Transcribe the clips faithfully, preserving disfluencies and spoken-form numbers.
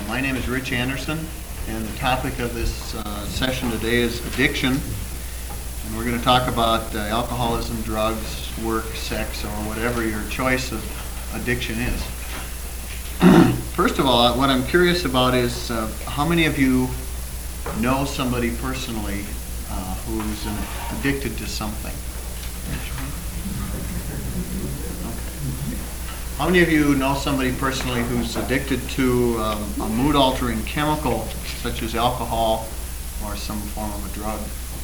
my name is Rich Anderson, and the topic of this uh, session today is addiction. And we're going to talk about uh, alcoholism, drugs, work, sex, or whatever your choice of addiction is. First of all, what I'm curious about is uh, how many of you know somebody personally uh, who's uh, addicted to something? How many of you know somebody personally who's addicted to um, a mood-altering chemical such as alcohol or some form of a drug?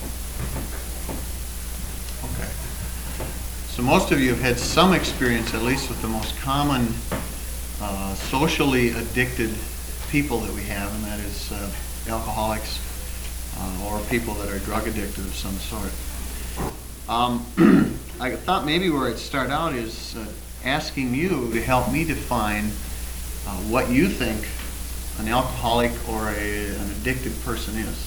Okay. So most of you have had some experience, at least with the most common uh, socially addicted people that we have, and that is uh, alcoholics uh, or people that are drug addicted of some sort. Um, I thought maybe where I'd start out is uh, asking you to help me define uh, what you think an alcoholic or a, an addicted person is.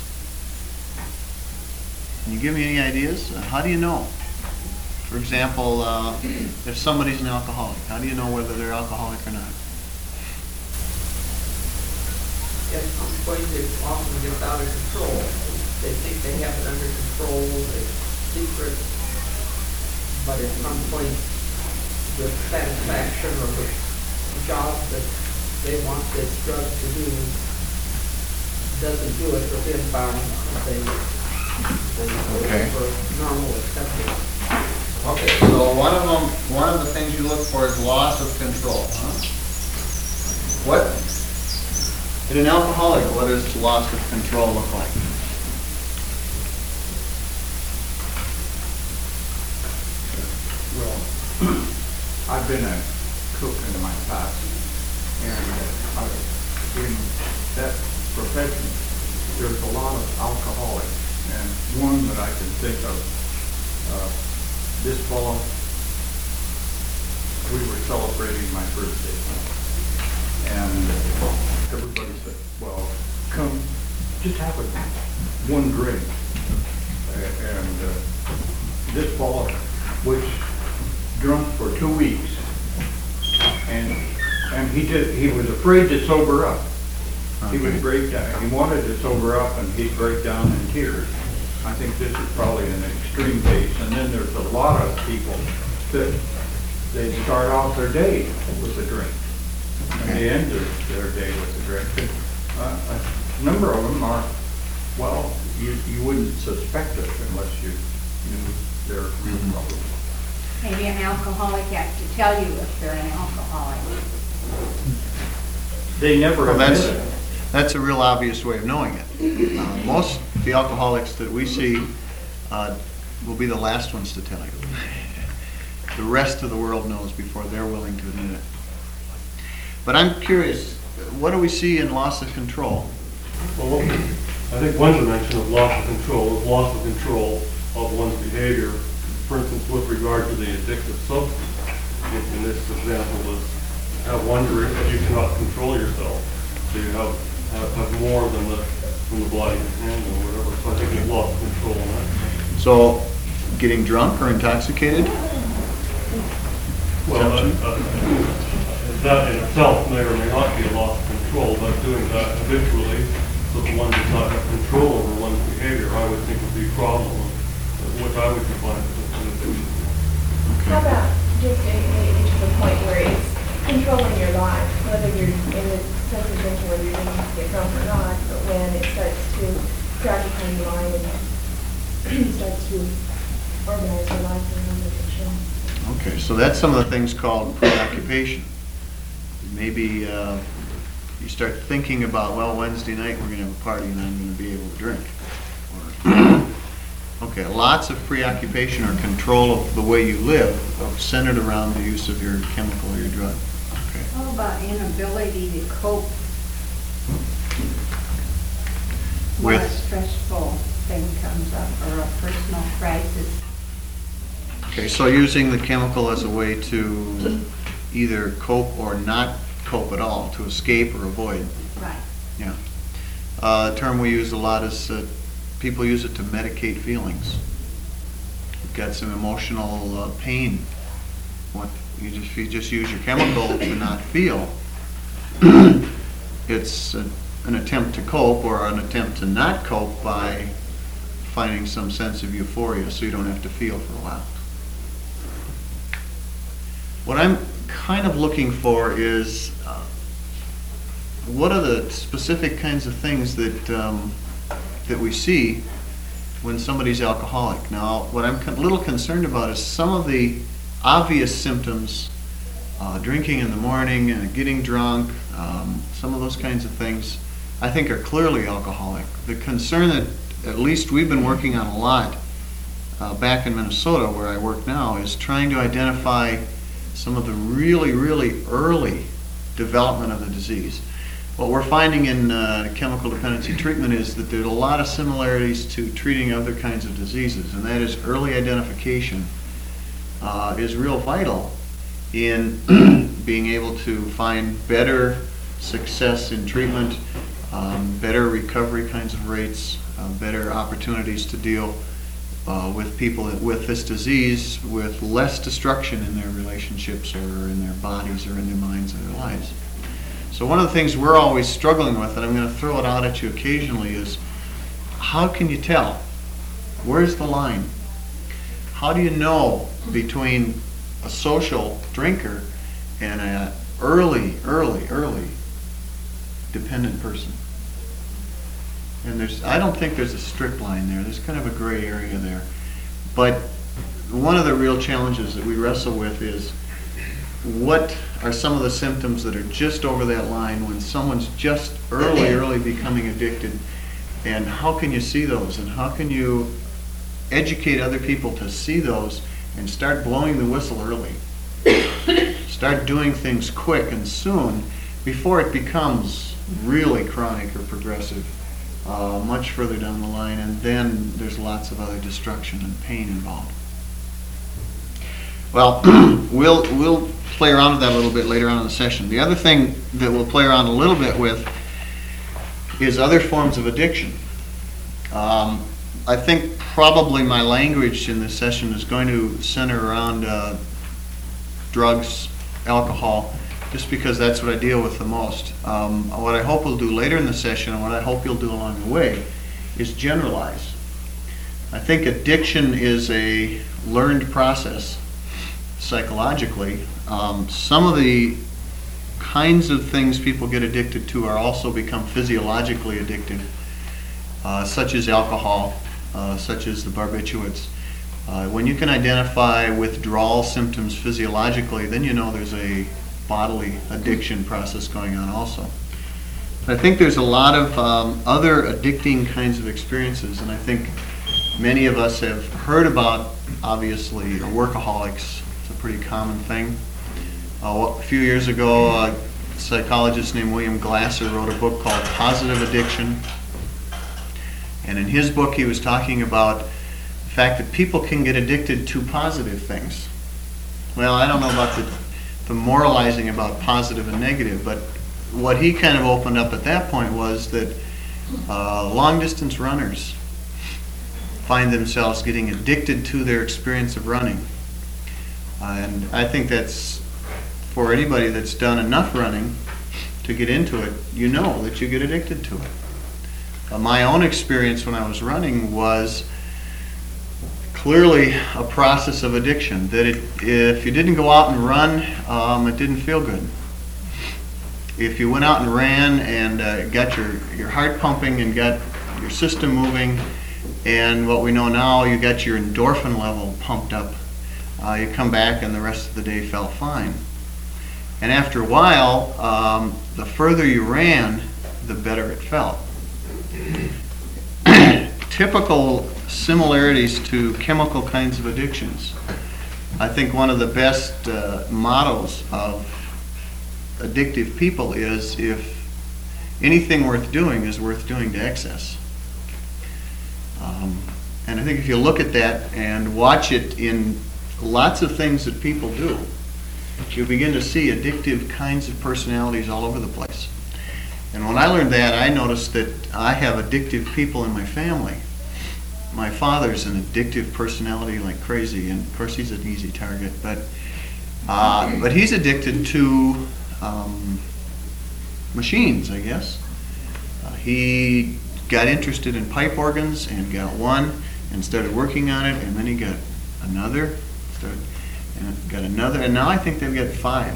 Can you give me any ideas? Uh, how do you know? For example, uh, if somebody's an alcoholic, how do you know whether they're alcoholic or not? At some point it often gets out of control. They think they have it under control, it's secret, but at some point the satisfaction or the job that they want this drug to do doesn't do it within bounds that they, they Okay. for normal acceptance. Okay, so one of them, one of the things you look for is loss of control. Huh? What? In an alcoholic, what does loss of control look like? Well, I've been a cook in my past, and uh, I- in that profession, there's a lot of alcoholics, and one that I can think of, uh, this fall, we were celebrating my birthday, and everybody said, well, come, just have a, one drink. A- And uh, this fall was drunk for two weeks, and and he did. He was afraid to sober up. He would Okay. break down. He wanted to sober up, and he'd break down in tears. I think this is probably an extreme case. And then there's a lot of people that they start off their day with a drink, and they end their, their day with a drink. And, uh, a number of them are, well, you you wouldn't suspect it unless you knew their Mhm. problem. Maybe an alcoholic has to tell you if they're an alcoholic. They never Well, admit that's, it. that's a real obvious way of knowing it. Uh, most of the alcoholics that we see uh, will be the last ones to tell you. The rest of the world knows before they're willing to admit it. But I'm curious, what do we see in loss of control? Well, I think one dimension of loss of control is loss of control of one's behavior. For instance, with regard to the addictive substance, in in this example is have one drink, but you cannot control yourself. So you have, have, have more than the, than the body can handle or whatever. So I think you've lost control on that. So, getting drunk or intoxicated? Well, uh, uh, that in itself may or may not be a loss of control, but doing that habitually so that one does not have control over one's behavior, I would think would be a problem, uh, which I would define as an addiction. How about just getting maybe to the point where it's controlling your life, whether you're in the sense of drinking, whether you're drinking to get drunk or not, but when it starts to occupy your mind and starts to organize your life around addiction. Okay, so that's some of the things called preoccupation. Maybe uh, you start thinking about, well, Wednesday night we're going to have a party and I'm going to be able to drink. Or, okay, lots of preoccupation or control of the way you live of centered around the use of your chemical or your drug. Okay. How about inability to cope when a With? stressful thing comes up or a personal crisis? Okay, so using the chemical as a way to either cope or not cope at all, to escape or avoid. Right. Yeah. Uh, a term we use a lot is uh, people use it to medicate feelings. You've got some emotional uh, pain. What you just you just use your chemical to not feel. it's a, an attempt to cope or an attempt to not cope by finding some sense of euphoria so you don't have to feel for a while. What I'm kind of looking for is uh, what are the specific kinds of things that um, that we see when somebody's alcoholic. Now, what I'm a little concerned about is some of the obvious symptoms, uh, drinking in the morning, and getting drunk, um, some of those kinds of things, I think are clearly alcoholic. The concern that at least we've been working on a lot uh, back in Minnesota, where I work now, is trying to identify some of the really, really early development of the disease. What we're finding in uh, chemical dependency treatment is that there's a lot of similarities to treating other kinds of diseases, and that is early identification uh, is real vital in being able to find better success in treatment, um, better recovery kinds of rates, uh, better opportunities to deal uh, with people with this disease with less destruction in their relationships or in their bodies or in their minds or their lives. So one of the things we're always struggling with, and I'm going to throw it out at you occasionally, is how can you tell? Where's the line? How do you know between a social drinker and an early, early, early dependent person? And there's, I don't think there's a strict line there. There's kind of a gray area there. But one of the real challenges that we wrestle with is what are some of the symptoms that are just over that line when someone's just early, early becoming addicted, and how can you see those, and how can you educate other people to see those and start blowing the whistle early? Start doing things quick and soon before it becomes really chronic or progressive uh, much further down the line, and then there's lots of other destruction and pain involved. Well, we'll we'll play around with that a little bit later on in the session. The other thing that we'll play around a little bit with is other forms of addiction. Um, I think probably my language in this session is going to center around uh, drugs, alcohol, just because that's what I deal with the most. Um, what I hope we'll do later in the session, and what I hope you'll do along the way, is generalize. I think addiction is a learned process psychologically. Um, some of the kinds of things people get addicted to are also become physiologically addictive, uh, such as alcohol, uh, such as the barbiturates. Uh, when you can identify withdrawal symptoms physiologically, then you know there's a bodily addiction process going on also. I think there's a lot of um, other addicting kinds of experiences, and I think many of us have heard about, obviously, workaholics. It's a pretty common thing. Uh, a few years ago, a psychologist named William Glasser wrote a book called Positive Addiction. And in his book, he was talking about the fact that people can get addicted to positive things. Well, I don't know about the, the moralizing about positive and negative, but what he kind of opened up at that point was that uh, long-distance runners find themselves getting addicted to their experience of running. Uh, and I think that's, for anybody that's done enough running to get into it, you know that you get addicted to it. Uh, my own experience when I was running was clearly a process of addiction, that it, if you didn't go out and run, um, it didn't feel good. If you went out and ran and uh, got your, your heart pumping and got your system moving, and what we know now, you got your endorphin level pumped up, uh, you come back and the rest of the day felt fine. And after a while, um, the further you ran, the better it felt. Typical similarities to chemical kinds of addictions. I think one of the best uh, mottos of addictive people is, if anything worth doing is worth doing to excess. Um, and I think if you look at that and watch it in lots of things that people do, you begin to see addictive kinds of personalities all over the place. And when I learned that, I noticed that I have addictive people in my family. My father's an addictive personality like crazy, and of course he's an easy target, but uh, but he's addicted to um, machines, I guess. Uh, he got interested in pipe organs and got one and started working on it, and then he got another, started, and got another, and now I think they've got five.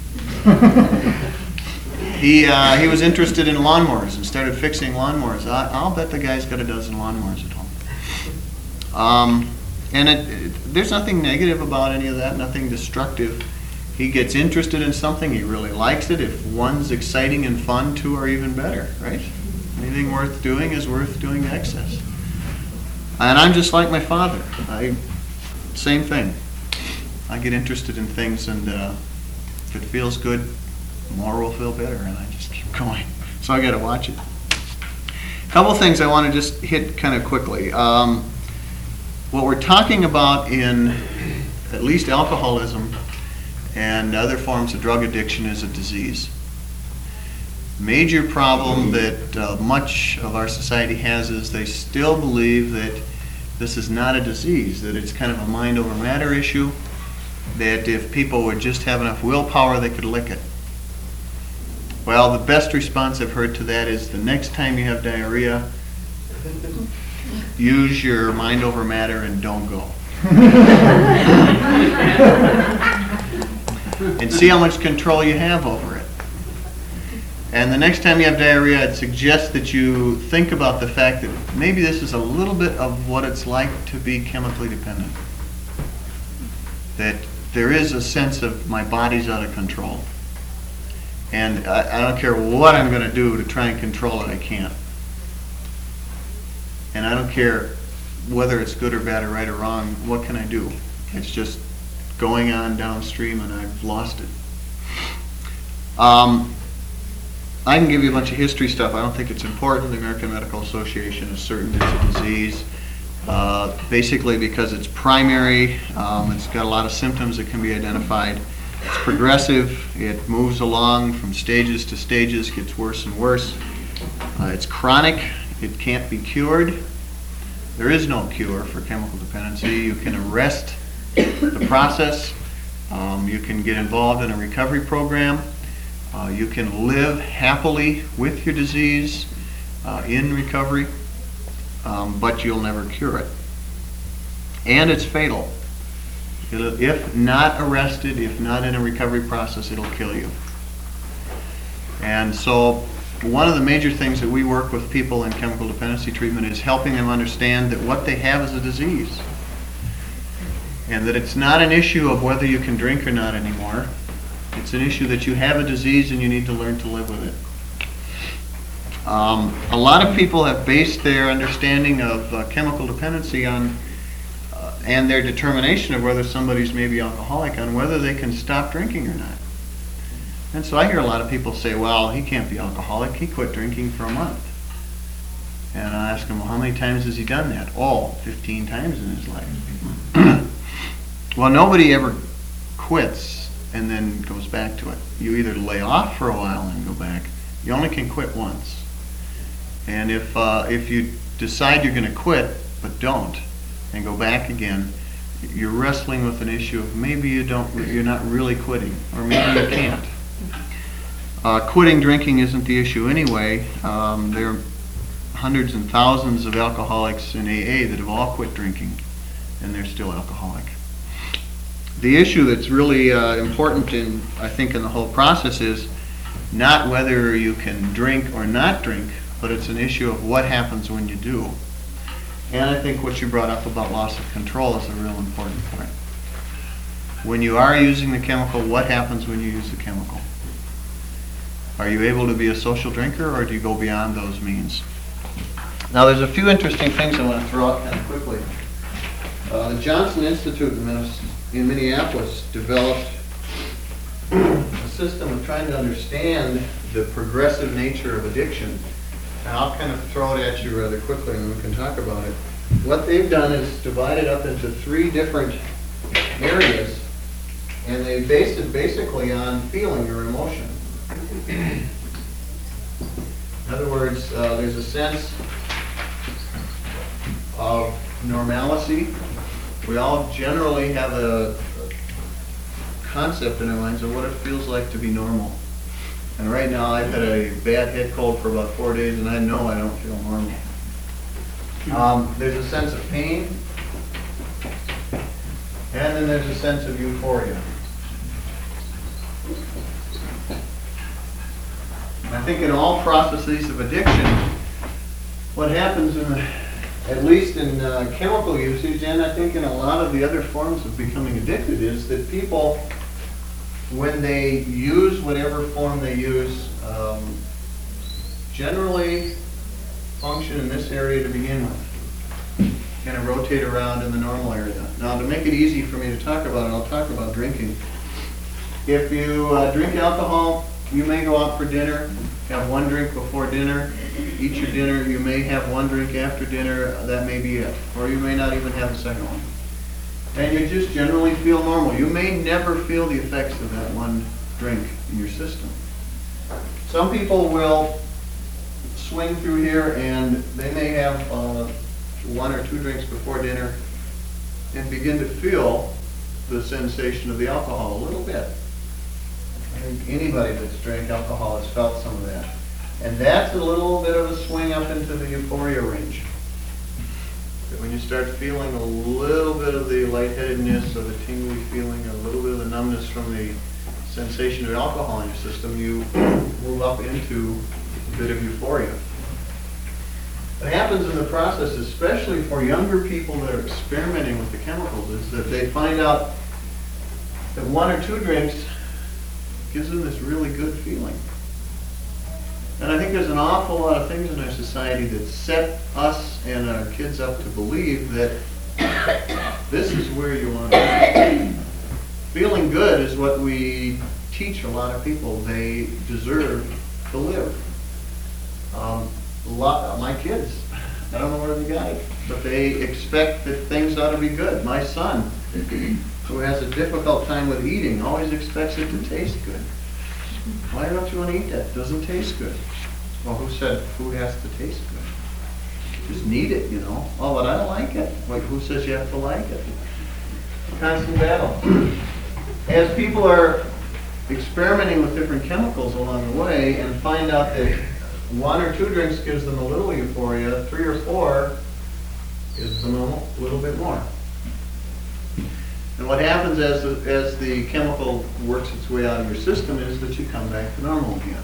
he uh, he was interested in lawnmowers and started fixing lawnmowers. I, I'll bet the guy's got a dozen lawnmowers at home. Um, and it, it, there's nothing negative about any of that, nothing destructive. He gets interested in something, he really likes it. If one's exciting and fun, two are even better, right? Anything worth doing is worth doing to excess. And I'm just like my father. I, same thing. I get interested in things, and uh, if it feels good, more will feel better, and I just keep going. So I got to watch it. A couple things I want to just hit kind of quickly. Um, what we're talking about in at least alcoholism and other forms of drug addiction is a disease. Major problem that uh, much of our society has is they still believe that this is not a disease, that it's kind of a mind over matter issue, that if people would just have enough willpower, they could lick it. Well, the best response I've heard to that is the next time you have diarrhea, use your mind over matter and don't go. And see how much control you have over it. And the next time you have diarrhea, I'd suggest that you think about the fact that maybe this is a little bit of what it's like to be chemically dependent. That there is a sense of my body's out of control. And I, I don't care what I'm going to do to try and control it, I can't. And I don't care whether it's good or bad or right or wrong, what can I do? It's just going on downstream and I've lost it. Um, I can give you a bunch of history stuff. I don't think it's important. The American Medical Association is certain it's a disease. Uh, basically because it's primary, um, it's got a lot of symptoms that can be identified. It's progressive, it moves along from stages to stages, gets worse and worse. Uh, it's chronic, it can't be cured. There is no cure for chemical dependency. You can arrest the process. Um, you can get involved in a recovery program. Uh, you can live happily with your disease uh, in recovery, um, but you'll never cure it. And it's fatal. It'll, if not arrested, if not in a recovery process, it'll kill you. And so one of the major things that we work with people in chemical dependency treatment is helping them understand that what they have is a disease. And that it's not an issue of whether you can drink or not anymore. It's an issue that you have a disease and you need to learn to live with it. Um, a lot of people have based their understanding of uh, chemical dependency on uh, and their determination of whether somebody's maybe alcoholic on whether they can stop drinking or not. And so I hear a lot of people say, well, he can't be alcoholic. He quit drinking for a month. And I ask them, well, how many times has he done that? Oh, fifteen times in his life. Well, nobody ever quits and then goes back to it. You either lay off for a while and go back. You only can quit once. And if uh, if you decide you're going to quit but don't and go back again, you're wrestling with an issue of maybe you don't, you're not really quitting, or maybe you can't. Uh, quitting drinking isn't the issue anyway. Um, there are hundreds and thousands of alcoholics in A A that have all quit drinking, and they're still alcoholic. The issue that's really uh, important in, I think, in the whole process is not whether you can drink or not drink, but it's an issue of what happens when you do. And I think what you brought up about loss of control is a real important point. When you are using the chemical, what happens when you use the chemical? Are you able to be a social drinker, or do you go beyond those means? Now, there's a few interesting things I want to throw out kind of quickly. Uh, the Johnson Institute in Minnesota in Minneapolis developed a system of trying to understand the progressive nature of addiction. And I'll kind of throw it at you rather quickly and we can talk about it. What they've done is divide it up into three different areas, and they base it basically on feeling or emotion. In other words, uh, there's a sense of normalcy. We all generally have a concept in our minds of what it feels like to be normal. And right now, I've had a bad head cold for about four days, and I know I don't feel normal. Um, there's a sense of pain, and then there's a sense of euphoria. I think in all processes of addiction, what happens in the, at least in uh, chemical usage, and I think in a lot of the other forms of becoming addicted, is that people, when they use whatever form they use, um, generally function in this area to begin with, kind of rotate around in the normal area. Now, to make it easy for me to talk about it, I'll talk about drinking. If you uh, drink alcohol, you may go out for dinner, have one drink before dinner, eat your dinner, you may have one drink after dinner, that may be it. Or you may not even have a second one. And you just generally feel normal. You may never feel the effects of that one drink in your system. Some people will swing through here and they may have uh, one or two drinks before dinner and begin to feel the sensation of the alcohol a little bit. I think anybody that's drank alcohol has felt some of that. And that's a little bit of a swing up into the euphoria range. That when you start feeling a little bit of the lightheadedness or the tingly feeling, or a little bit of the numbness from the sensation of alcohol in your system, you move up into a bit of euphoria. What happens in the process, especially for younger people that are experimenting with the chemicals, is that they find out that one or two drinks gives them this really good feeling. And I think there's an awful lot of things in our society that set us and our kids up to believe that this is where you want to be. Feeling good is what we teach a lot of people they deserve to live. Um, a lot, my kids, I don't know where they got it, but they expect that things ought to be good. My son, who has a difficult time with eating, always expects it to taste good. Why don't you want to eat that? It doesn't taste good. Well, who said food has to taste good? You just need it, you know. Oh, but I don't like it. Wait, who says you have to like it? Constant battle. As people are experimenting with different chemicals along the way and find out that one or two drinks gives them a little euphoria, three or four gives them a little bit more. And what happens as the, as the chemical works its way out of your system is that you come back to normal again.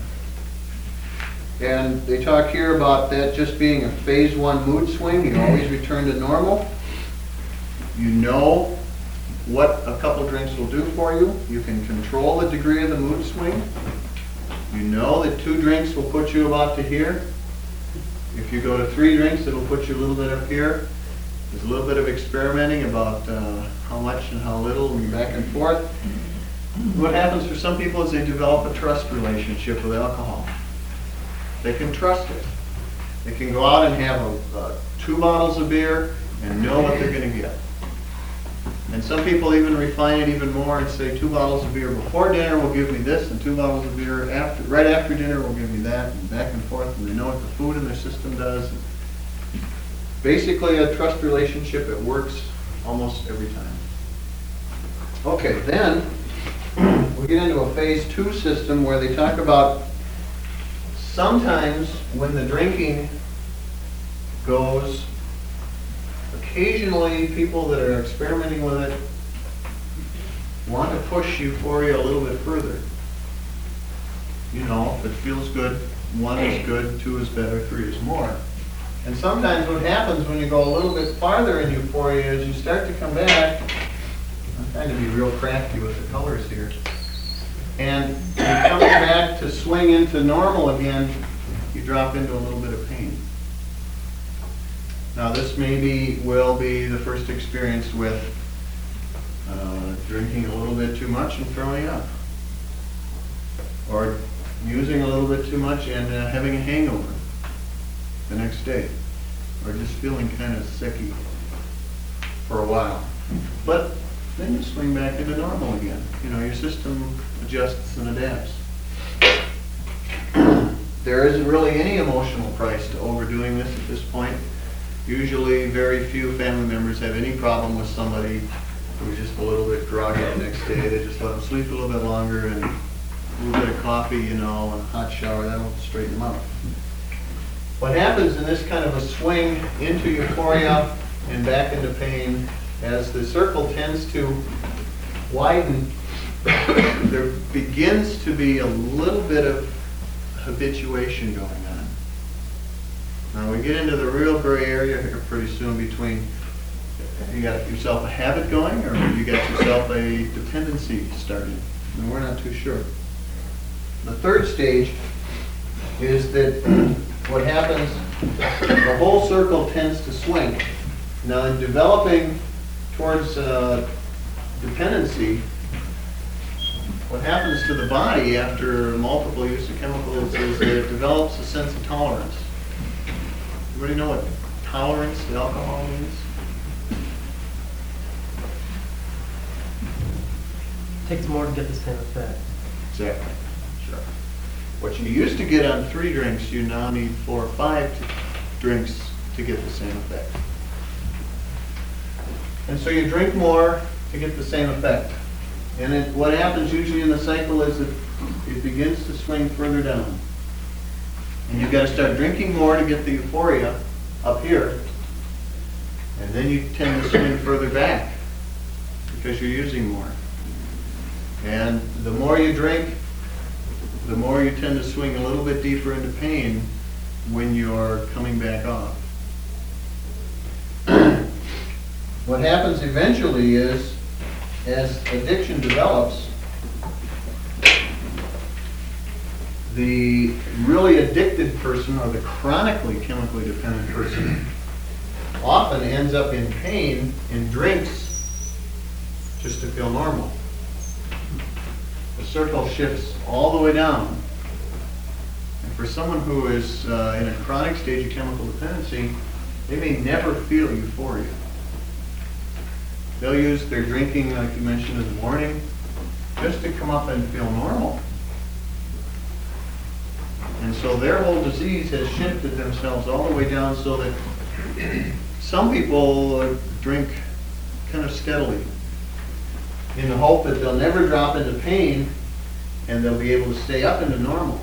And they talk here about that just being a phase one mood swing. You always return to normal. You know what a couple drinks will do for you. You can control the degree of the mood swing. You know that two drinks will put you about to here. If you go to three drinks, it'll put you a little bit up here. There's a little bit of experimenting about uh, how much and how little and back and forth. What happens for some people is they develop a trust relationship with alcohol. They can trust it. They can go out and have a, uh, two bottles of beer and know what they're going to get. And some people even refine it even more and say two bottles of beer before dinner will give me this, and two bottles of beer after, right after dinner will give me that, and back and forth, and they know what the food in their system does. Basically a trust relationship, it works almost every time. Okay, then we get into a phase two system where they talk about sometimes when the drinking goes, occasionally people that are experimenting with it want to push euphoria a little bit further. You know, if it feels good, one is good, two is better, three is more. And sometimes what happens when you go a little bit farther in euphoria is you start to come back. I'm trying to be real crafty with the colors here. And you're coming back to swing into normal again, you drop into a little bit of pain. Now this maybe will be the first experience with uh, drinking a little bit too much and throwing up. Or using a little bit too much and uh, having a hangover the next day, or just feeling kind of sicky for a while. But then you swing back into normal again. You know, your system adjusts and adapts. There isn't really any emotional price to overdoing this at this point. Usually very few family members have any problem with somebody who's just a little bit groggy the next day. They just let them sleep a little bit longer and a little bit of coffee, you know, and a hot shower, that'll straighten them out. What happens in this kind of a swing into euphoria and back into pain, as the circle tends to widen, there begins to be a little bit of habituation going on. Now we get into the real gray area here pretty soon between you got yourself a habit going or you got yourself a dependency started, and we're not too sure. The third stage is that what happens, the whole circle tends to swing. Now in developing towards uh, dependency, what happens to the body after multiple use of chemicals is that it develops a sense of tolerance. Everybody know what tolerance to alcohol means? Takes more to get the same effect. Exactly. Sure. What you used to get on three drinks, you now need four or five t- drinks to get the same effect. And so you drink more to get the same effect. And it, what happens usually in the cycle is that it begins to swing further down. And you've got to start drinking more to get the euphoria up here. And then you tend to swing further back because you're using more. And the more you drink, the more you tend to swing a little bit deeper into pain when you're coming back off. What happens eventually is, as addiction develops, the really addicted person or the chronically chemically dependent person often ends up in pain and drinks just to feel normal. The circle shifts all the way down. And for someone who is uh, in a chronic stage of chemical dependency, they may never feel euphoria. They'll use their drinking, like you mentioned, in the morning, just to come up and feel normal. And so their whole disease has shifted themselves all the way down so that some people uh, drink kind of steadily in the hope that they'll never drop into pain and they'll be able to stay up into normal.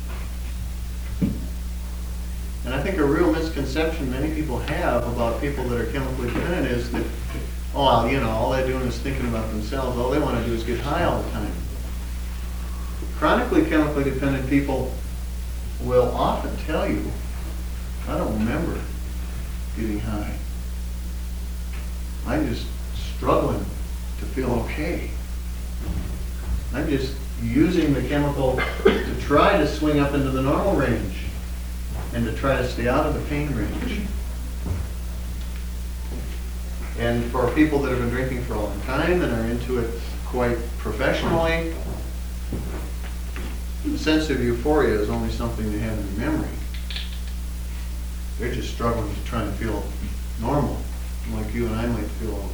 And I think a real misconception many people have about people that are chemically dependent is that, oh, you know, all they're doing is thinking about themselves. All they want to do is get high all the time. Chronically chemically dependent people will often tell you, I don't remember getting high. I'm just struggling to feel okay. I'm just using the chemical to try to swing up into the normal range and to try to stay out of the pain range. And for people that have been drinking for a long time and are into it quite professionally, the sense of euphoria is only something they have in their memory. They're just struggling to try to feel normal, like you and I might feel all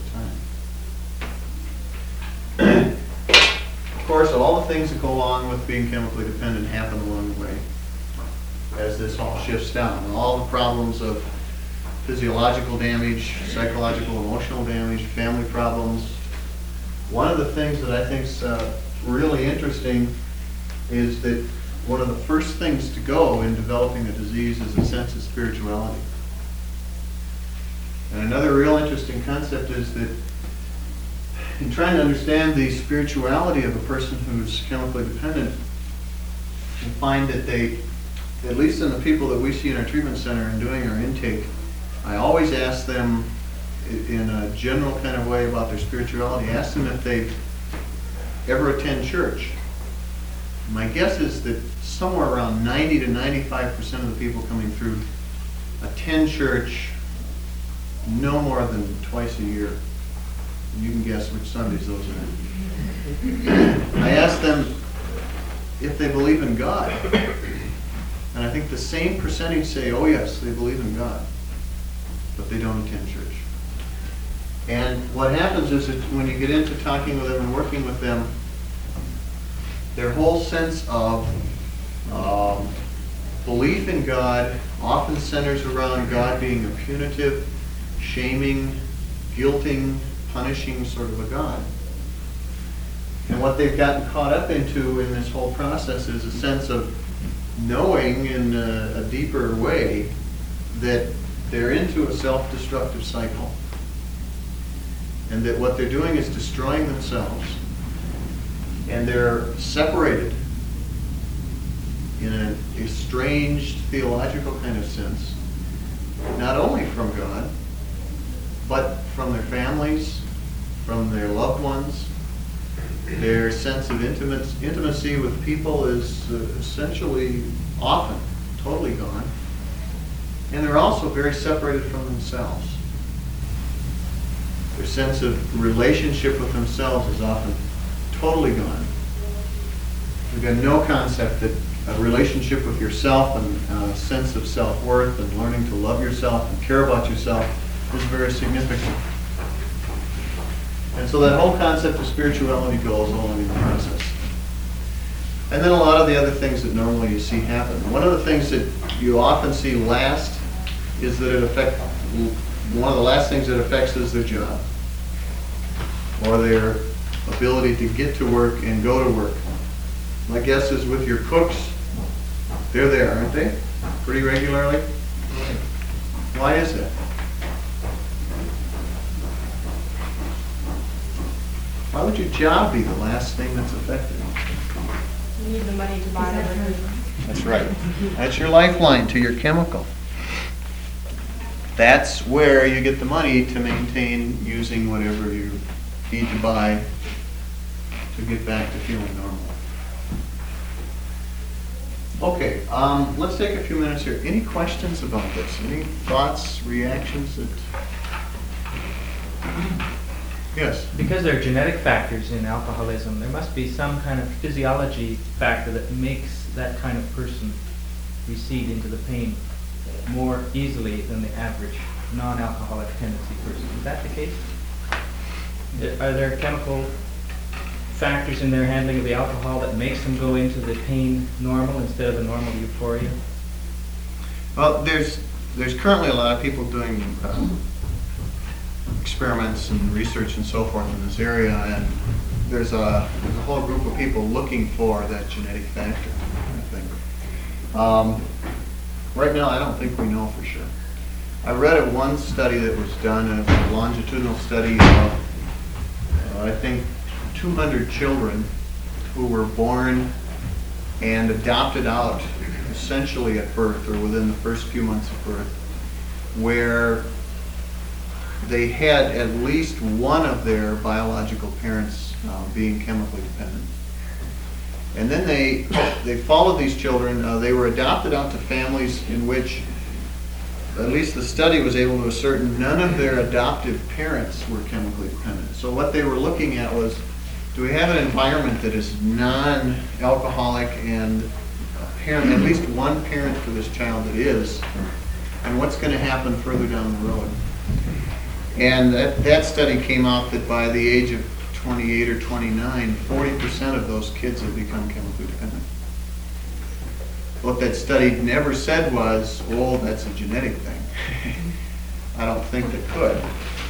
the time. Of course, all the things that go along with being chemically dependent happen along the way as this all shifts down. All the problems of physiological damage, psychological, emotional damage, family problems. One of the things that I think is uh, really interesting is that one of the first things to go in developing a disease is a sense of spirituality. And another real interesting concept is that in trying to understand the spirituality of a person who's chemically dependent, we find that they, at least in the people that we see in our treatment center and doing our intake, I always ask them in a general kind of way about their spirituality, ask them if they ever attend church. My guess is that somewhere around ninety to ninety-five percent of the people coming through attend church no more than twice a year. And you can guess which Sundays those are. I asked them if they believe in God. And I think the same percentage say, oh yes, they believe in God, but they don't attend church. And what happens is that when you get into talking with them and working with them, their whole sense of um, belief in God often centers around God being a punitive, shaming, guilting, punishing sort of a God. And what they've gotten caught up into in this whole process is a sense of knowing in a, a deeper way that they're into a self-destructive cycle. And that what they're doing is destroying themselves. And they're separated in an estranged theological kind of sense, not only from God, but from their families, from their loved ones. Their sense of intimacy, intimacy with people is uh, essentially often totally gone. And they're also very separated from themselves. Their sense of relationship with themselves is often totally gone. They've got no concept that a relationship with yourself and a sense of self-worth and learning to love yourself and care about yourself is very significant. And so that whole concept of spirituality goes along in the process. And then a lot of the other things that normally you see happen. One of the things that you often see last is that it affects, one of the last things it affects is their job. Or their ability to get to work and go to work. My guess is with your cooks, they're there, aren't they? Pretty regularly? Why is that? Why would your job be the last thing that's affected? You need the money to buy the That's right. That's your lifeline to your chemical. That's where you get the money to maintain using whatever you need to buy to get back to feeling normal. Okay, um, let's take a few minutes here. Any questions about this? Any thoughts, reactions that... Yes? Because there are genetic factors in alcoholism, there must be some kind of physiology factor that makes that kind of person recede into the pain more easily than the average non-alcoholic tendency person. Is that the case? Are there chemical factors in their handling of the alcohol that makes them go into the pain normal instead of the normal euphoria? Well, there's there's currently a lot of people doing um, experiments and research and so forth in this area, and there's a, there's a whole group of people looking for that genetic factor, I think. Um, right now, I don't think we know for sure. I read a one study that was done, a longitudinal study of, uh, I think, two hundred children who were born and adopted out essentially at birth or within the first few months of birth, where they had at least one of their biological parents uh, being chemically dependent. And then they they followed these children. Uh, they were adopted out to families in which, at least the study was able to ascertain, none of their adoptive parents were chemically dependent. So what they were looking at was, do we have an environment that is non-alcoholic and a parent, at least one parent for this child that is, and what's going to happen further down the road? And that, that study came out that by the age of twenty-eight or twenty-nine, forty percent of those kids have become chemically dependent. What that study never said was, oh, that's a genetic thing. I don't think they could.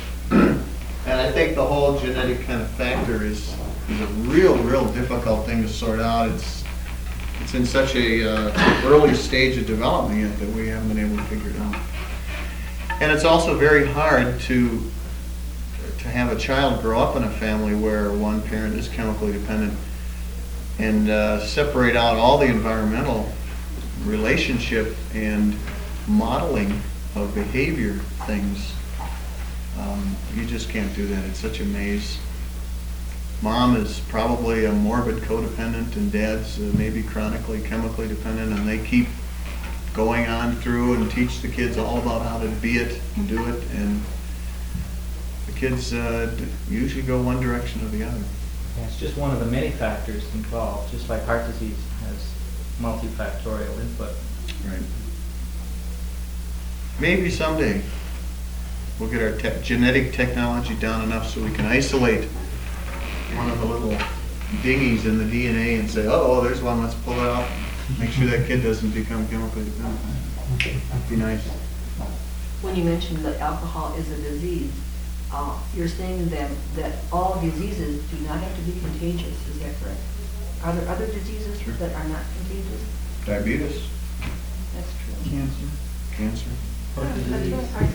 And I think the whole genetic kind of factor is, is a real, real difficult thing to sort out. It's it's in such a uh, early stage of development yet that we haven't been able to figure it out. And it's also very hard to to have a child grow up in a family where one parent is chemically dependent and uh, separate out all the environmental relationship and modeling of behavior things. Um, you just can't do that. It's such a maze. Mom is probably a morbid codependent, and dad's uh, maybe chronically chemically dependent, and they keep going on through and teach the kids all about how to be it and do it, and the kids uh, usually go one direction or the other. Yeah, it's just one of the many factors involved, just like heart disease has multifactorial input. Right. Maybe someday we'll get our te- genetic technology down enough so we can isolate one of the little dingies in the D N A and say, oh, there's one, let's pull it out. Make sure that kid doesn't become chemically dependent. That'd be nice. When you mentioned that alcohol is a disease, uh, you're saying that, that all diseases do not have to be contagious, is that correct? Are there other diseases Sure. that are not contagious? Diabetes, That's true. Cancer. cancer, Heart disease.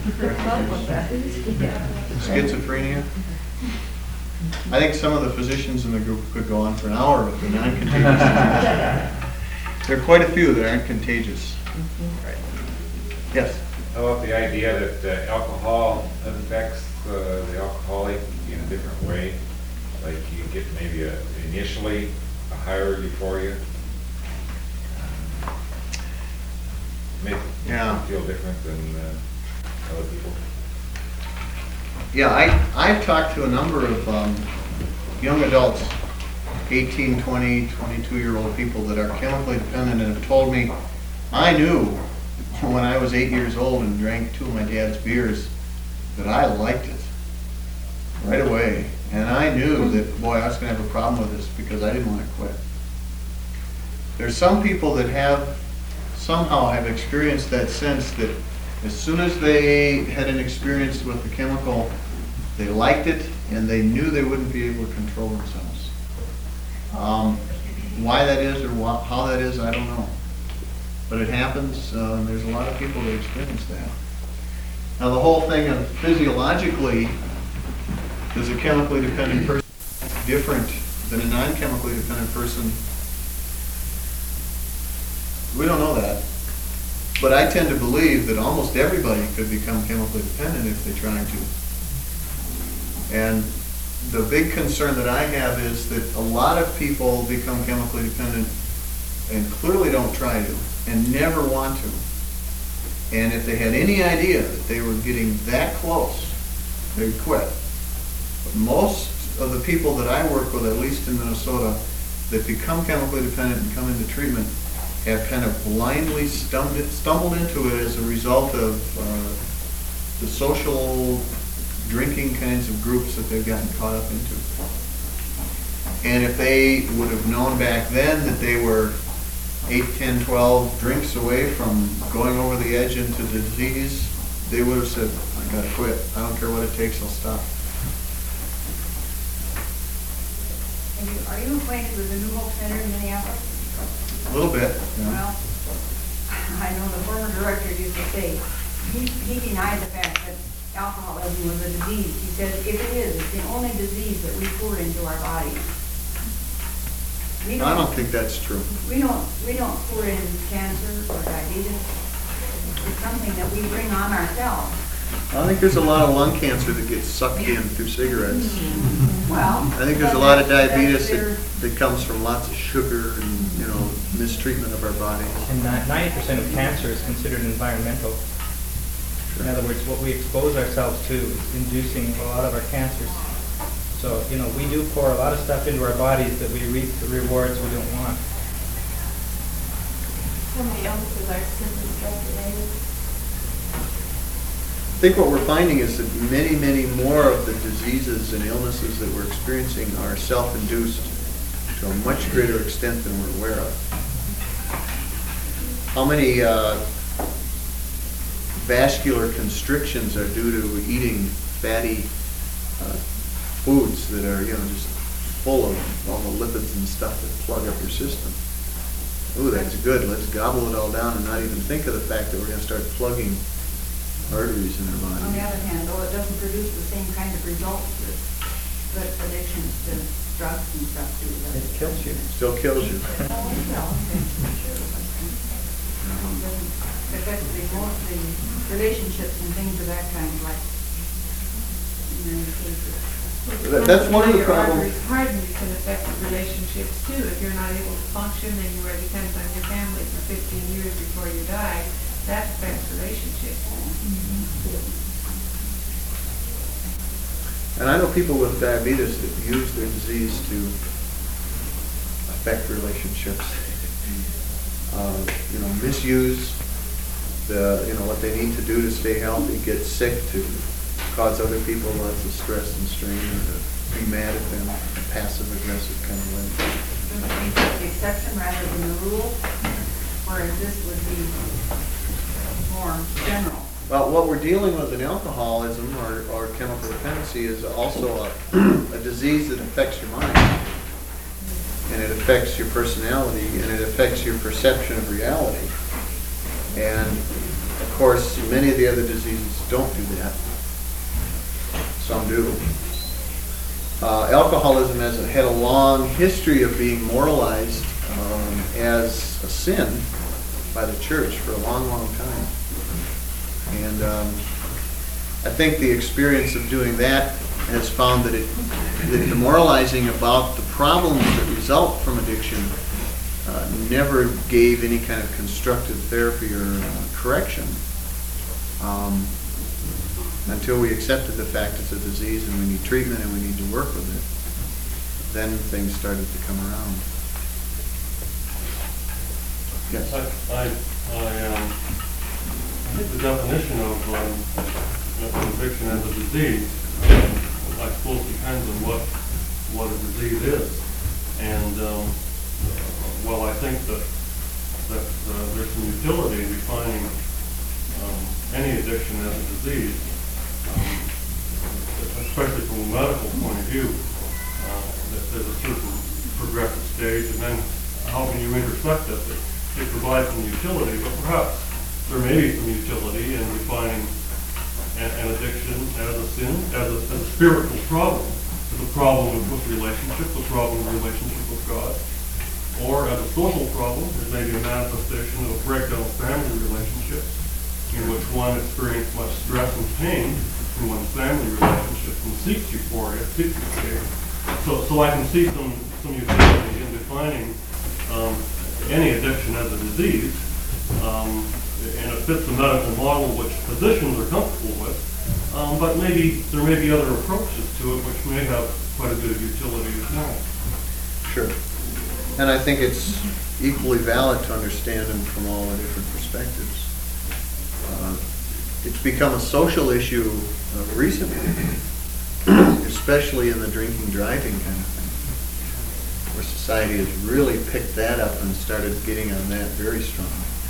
schizophrenia. I think some of the physicians in the group could go on for an hour with the non-contagious diseases. There are quite a few that aren't contagious. Right. Yes? How about the idea that uh, alcohol affects uh, the alcoholic in a different way? Like you get maybe a, initially a higher euphoria? Um, Make Yeah. you feel different than uh, other people? Yeah, I, I've talked to a number of um, young adults, eighteen, twenty, twenty-two-year-old people that are chemically dependent and have told me, I knew when I was eight years old and drank two of my dad's beers that I liked it right away. And I knew that, boy, I was going to have a problem with this because I didn't want to quit. There's some people that have, somehow have experienced that sense that as soon as they had an experience with the chemical, they liked it and they knew they wouldn't be able to control themselves. Um, why that is or wha- how that is, I don't know. But it happens, uh, and there's a lot of people that experience that. Now the whole thing of physiologically, is a chemically dependent person different than a non-chemically dependent person? We don't know that. But I tend to believe that almost everybody could become chemically dependent if they tried to. And the big concern that I have is that a lot of people become chemically dependent and clearly don't try to and never want to. And if they had any idea that they were getting that close, they'd quit. But most of the people that I work with, at least in Minnesota, that become chemically dependent and come into treatment have kind of blindly stumbled, stumbled into it as a result of uh, the social drinking kinds of groups that they've gotten caught up into. And if they would have known back then that they were eight, ten, twelve drinks away from going over the edge into disease, they would have said, I gotta quit. I don't care what it takes, I'll stop. Are you, are you acquainted with the New Hope Center in Minneapolis? A little bit, yeah. Well, I know the former director used to say, he, he denied the fact that alcoholism was a disease. He said, if it is, it's the only disease that we pour into our bodies. We I don't think that's true. We don't, we don't pour in cancer or diabetes. It's something that we bring on ourselves. I think there's a lot of lung cancer that gets sucked in through cigarettes. Well. I think there's a but lot of that's- diabetes that's their- that, that comes from lots of sugar and, you know, mistreatment of our bodies. And ninety percent of cancer is considered environmental. In other words, what we expose ourselves to is inducing a lot of our cancers. So, you know, we do pour a lot of stuff into our bodies that we reap the rewards we don't want. How many illnesses are symptom stress related? I think what we're finding is that many, many more of the diseases and illnesses that we're experiencing are self-induced to a much greater extent than we're aware of. How many uh, vascular constrictions are due to eating fatty uh, foods that are, you know, just full of all the lipids and stuff that plug up your system? Ooh, that's good. Let's gobble it all down and not even think of the fact that we're going to start plugging arteries in our body. On the other hand, though, it doesn't produce the same kind of results that, that addictions to drugs and stuff do. does It it? kills you. Still kills you. Oh, well, okay, sure, but, um, it doesn't affect the, mo- the relationships and things of that kind, like in many cases. That- That's one of the Your problems. arteries harden, you can affect the relationships too. If you're not able to function and you are dependent on your family for fifteen years before you die, that affects relationships. And I know people with diabetes that use their disease to affect relationships. Uh, you know, misuse the, you know, what they need to do to stay healthy, get sick, to cause other people lots of stress and strain, or to be mad at them, passive aggressive kind of way. Shouldn't it be the exception rather than the rule, whereas this would be more general? Well, what we're dealing with in alcoholism or, or chemical dependency is also a, a disease that affects your mind, and it affects your personality, and it affects your perception of reality. And of course, many of the other diseases don't do that. Some do. Uh, alcoholism has had a long history of being moralized um, as a sin by the church for a long, long time. And um, I think the experience of doing that has found that, it, that the moralizing about the problems that result from addiction uh, never gave any kind of constructive therapy or uh, correction um, until we accepted the fact it's a disease and we need treatment and we need to work with it. Then things started to come around. Yes. I, I, I, um, I think the definition of um, of addiction as a disease, um, I suppose, depends on what what a disease is. And um, well, I think that that uh, there's some utility in defining um, any addiction as a disease, um, especially from a medical point of view. Uh, that there's a certain progressive stage, and then how can you intersect it? It, it provides some utility, but perhaps there may be some utility in defining an, an addiction as a sin, as a, as a spiritual problem, as a problem with relationships, a problem in relationship with God, or as a social problem, it may be a manifestation of a breakdown of family relationships, in which one experiences much stress and pain in one's family relationships and seeks euphoria, seeks escape. So, so I can see some, some utility in defining um, any addiction as a disease. Um, and it fits the medical model which physicians are comfortable with, um, but maybe there may be other approaches to it which may have quite a bit of utility as well. Sure. And I think it's equally valid to understand them from all the different perspectives. Uh, it's become a social issue uh, recently, especially in the drinking driving kind of thing, where society has really picked that up and started getting on that very strong.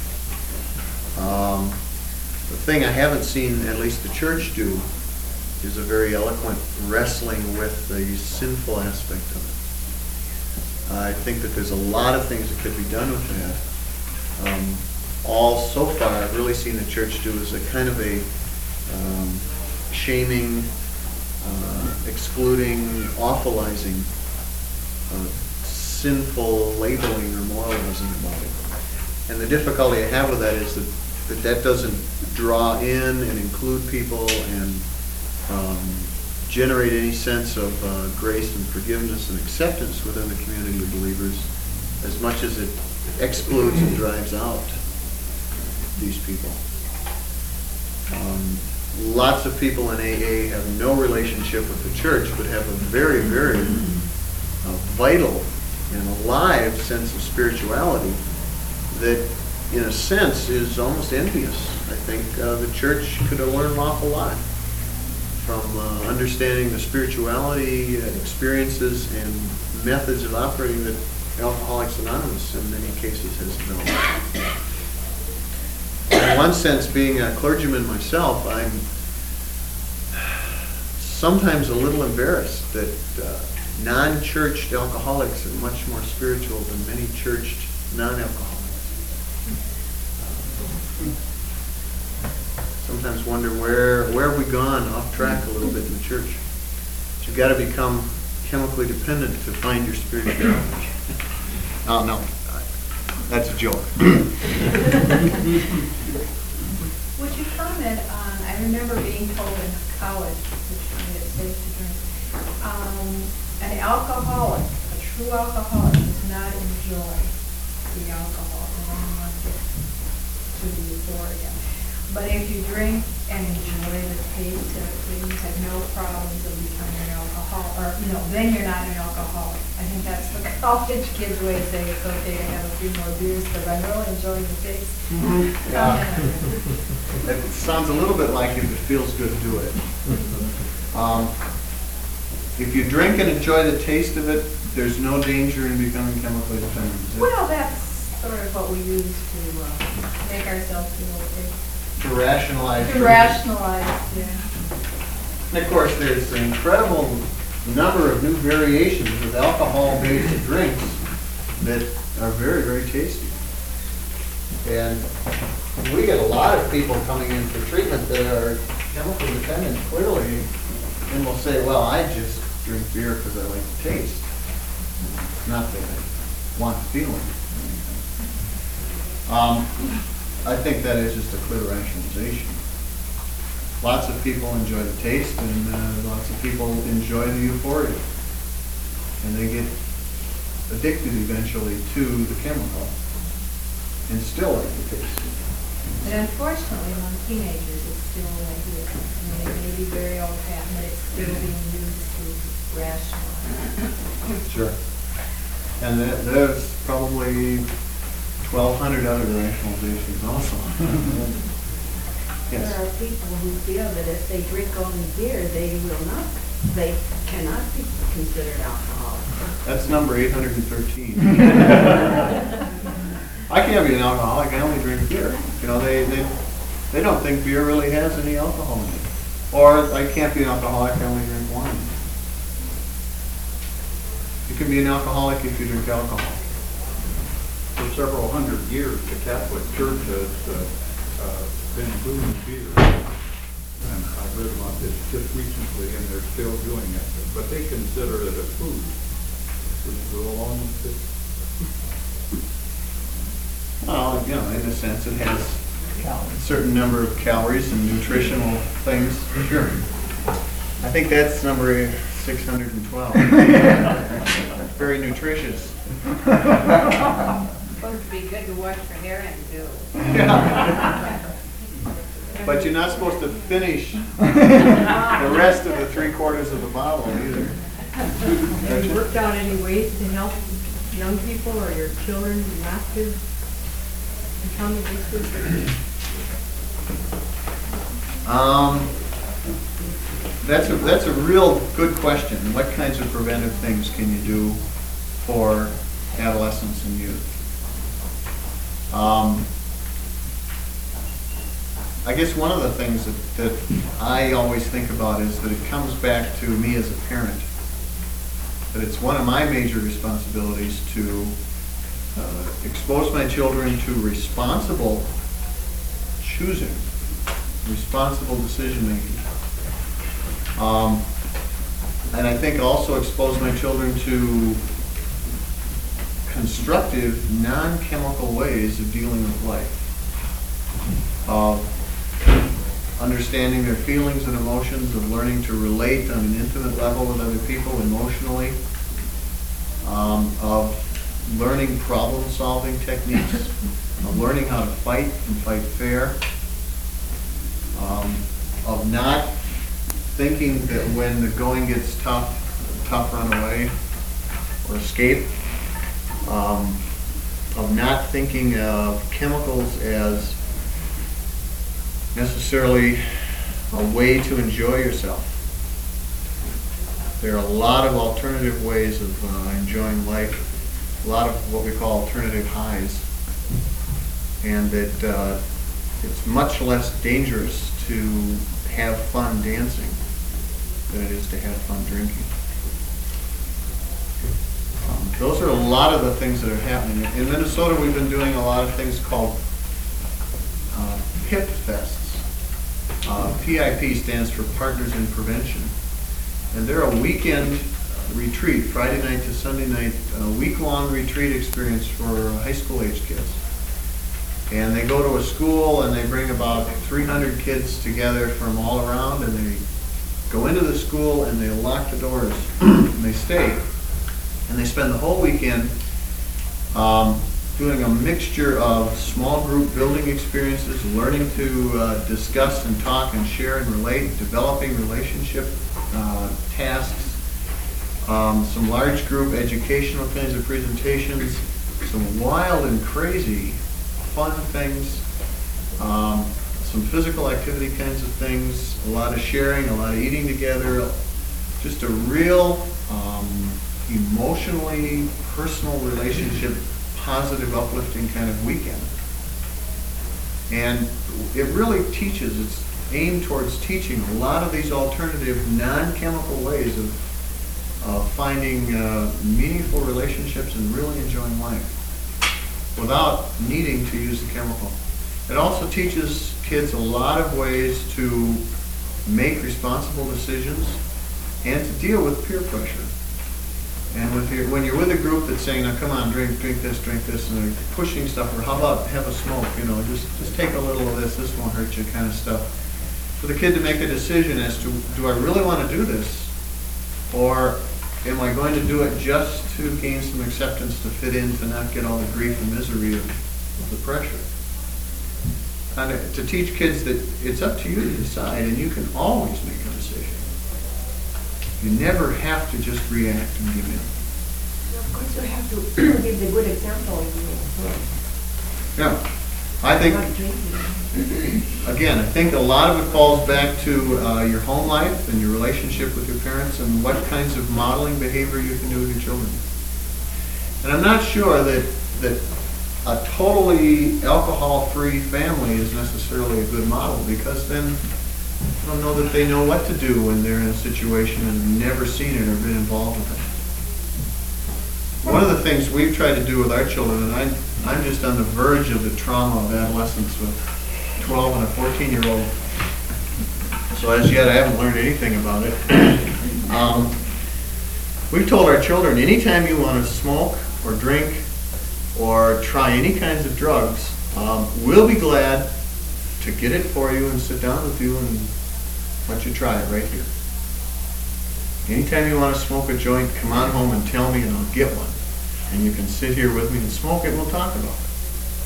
Um, the thing I haven't seen, at least the church do, is a very eloquent wrestling with the sinful aspect of it. I think that there's a lot of things that could be done with that. Um, all so far, I've really seen the church do is a kind of a um, shaming, uh, excluding, awfulizing, uh, sinful labeling or moralizing about it. And the difficulty I have with that is that that, that doesn't draw in and include people and um, generate any sense of uh, grace and forgiveness and acceptance within the community of believers, as much as it excludes and drives out these people. Um, lots of people in A A have no relationship with the church, but have a very, very uh, vital and alive sense of spirituality that, in a sense, is almost envious. I think uh, the church could have learned an awful lot from uh, understanding the spirituality, uh, experiences, and methods of operating that Alcoholics Anonymous, in many cases, has developed. In one sense, being a clergyman myself, I'm sometimes a little embarrassed that uh, non-churched alcoholics are much more spiritual than many churched non-alcoholics. Sometimes wonder where where have we gone off track a little bit in the church. But you've got to become chemically dependent to find your spirituality. Oh no, that's a joke. Would you comment on, I remember being told in college, which made it safe to drink, um, an alcoholic, a true alcoholic, does not enjoy the alcohol and only wants to get to the euphoria. But if you drink and enjoy the taste of it, you have no problems of becoming an alcoholic, or, you know, then you're not an alcoholic. I think that's the college kids' way of saying it's okay to have a few more beers because I'm really enjoying the taste. Mm-hmm. Yeah. It sounds a little bit like if it feels good, do it. Um, if you drink and enjoy the taste of it, there's no danger in becoming chemically dependent. Well, that's sort of what we use to uh, make ourselves feel okay. to rationalize. To treatment. rationalize, yeah. And of course, there's an incredible number of new variations of alcohol-based drinks that are very, very tasty. And we get a lot of people coming in for treatment that are chemical dependent, clearly, and will say, well, I just drink beer because I like the taste, not that I want the feeling. Um, I think that is just a clear rationalization. Lots of people enjoy the taste, and uh, lots of people enjoy the euphoria. And they get addicted eventually to the chemical and still like the taste. But unfortunately, among teenagers, it's still an idea. I mean, it may be very old hat, but it's still being used to rationalize. Sure. And there- there's probably twelve hundred other rationalizations also. There Yes. are people who feel that if they drink only beer, they will not, they cannot be considered alcoholics. That's number eight hundred thirteen. I can't be an alcoholic, I only drink beer. You know, they, they, they don't think beer really has any alcohol in it. Or I can't be an alcoholic, I only drink wine. You can be an alcoholic if you drink alcohol. For several hundred years, the Catholic Church has uh, uh, been brewing beer. And I read about this just recently, and they're still doing it. But they consider it a food. Would you go along with this? Well, you know, in a sense, it has a certain number of calories and nutritional things. Sure. I think that's number six hundred twelve. Very nutritious. Supposed to be good to wash your hair in too. Yeah. But you're not supposed to finish the rest of the three quarters of the bottle either. Have you worked out any ways to help young people or your children not to become addicted? Um, that's a, that's a real good question. What kinds of preventive things can you do for adolescents and youth? Um, I guess one of the things that, that I always think about is that it comes back to me as a parent. That it's one of my major responsibilities to uh, expose my children to responsible choosing, responsible decision making. Um, and I think also expose my children to constructive, non-chemical ways of dealing with life. Of understanding their feelings and emotions, of learning to relate on an intimate level with other people emotionally, um, of learning problem-solving techniques, of learning how to fight and fight fair, um, of not thinking that when the going gets tough, tough run away or escape, um, of not thinking of chemicals as necessarily a way to enjoy yourself. There are a lot of alternative ways of uh, enjoying life, a lot of what we call alternative highs, and that uh, it's much less dangerous to have fun dancing than it is to have fun drinking. Um, those are a lot of the things that are happening. In Minnesota, we've been doing a lot of things called uh, P I P fests. Uh, P I P stands for Partners in Prevention. And they're a weekend retreat, Friday night to Sunday night, a week-long retreat experience for high school age kids. And they go to a school and they bring about three hundred kids together from all around, and they go into the school and they lock the doors and they stay. And they spend the whole weekend um, doing a mixture of small group building experiences, learning to uh, discuss and talk and share and relate, developing relationship uh, tasks, um, some large group educational kinds of presentations, some wild and crazy fun things, um, some physical activity kinds of things, a lot of sharing, a lot of eating together, just a real um, emotionally personal relationship, positive, uplifting kind of weekend. And it really teaches, it's aimed towards teaching a lot of these alternative, non-chemical ways of, of finding uh, meaningful relationships and really enjoying life without needing to use the chemical. It also teaches kids a lot of ways to make responsible decisions and to deal with peer pressure. And with your, when you're with a group that's saying, now come on, drink, drink this, drink this, and they're pushing stuff, or how about have a smoke, you know, just, just take a little of this, this won't hurt you kind of stuff. For the kid to make a decision as to, do I really want to do this? Or am I going to do it just to gain some acceptance, to fit in, to not get all the grief and misery of, of the pressure? And to teach kids that it's up to you to decide, and you can always make a decision. You never have to just react and give in. Of course, you have to give the good example. Yeah, I think, again, I think a lot of it falls back to uh, your home life and your relationship with your parents and what kinds of modeling behavior you can do with your children. And I'm not sure that, that a totally alcohol-free family is necessarily a good model, because then I don't know that they know what to do when they're in a situation and have never seen it or been involved with it. One of the things we've tried to do with our children, and I, I'm just on the verge of the trauma of adolescence with twelve and a fourteen-year-old, so as yet I haven't learned anything about it. Um, we've told our children, anytime you want to smoke or drink or try any kinds of drugs, um, we'll be glad to get it for you and sit down with you and let you try it right here. Anytime you want to smoke a joint, come on home and tell me and I'll get one. And you can sit here with me and smoke it and we'll talk about it.